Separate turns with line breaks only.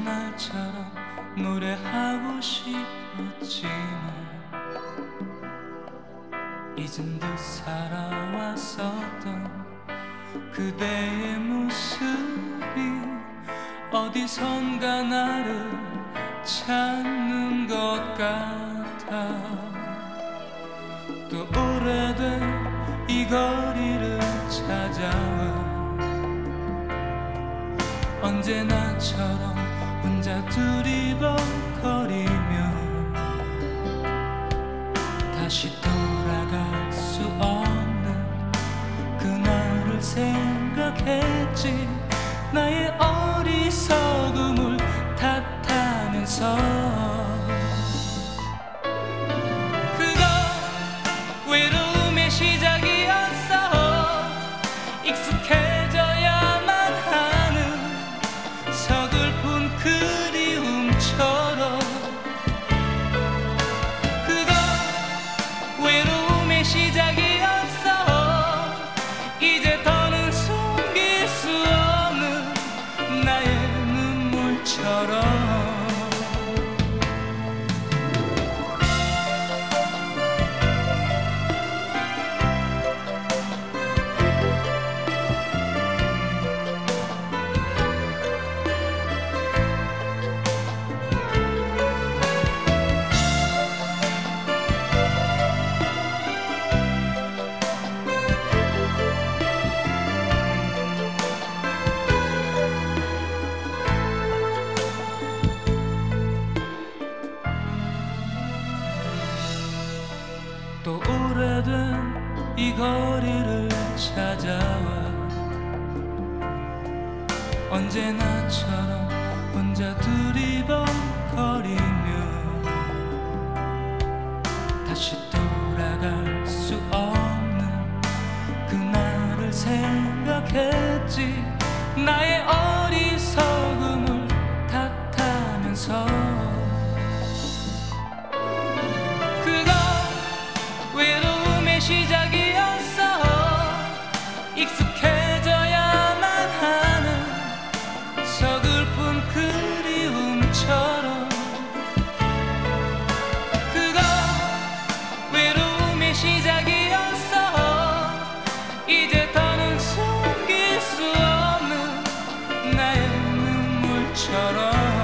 날처럼 노래하고 싶었지만 잊은 듯 살아왔었던 그대의 모습이 어디선가 나를 찾는 것 같아. 또 오래된 이 거리를 찾아와 언제나처럼 혼자 두리번거리며 다시 돌아갈 수 없는 그날을 생각했지. 나의 어리석음을 탓하면서 그거 외로움의 시작이었어. 익숙해져야만 하는 서글픈 그리움처럼 그거 외로움의 시작이었어. 이제 더는 숨길 수 없는 나의 눈물처럼. 또 오래된 이 거리를 찾아와 언제나처럼 혼자 두리번거리며 다시 돌아갈 수 없는 그날을 생각했지. 나의 어리석음을 탓하면서 외로움의 시작이었어. 익숙해져야만 하는 서글픈 그리움처럼 그거 외로움의 시작이었어. 이제 더는 숨길 수 없는 나의 눈물처럼.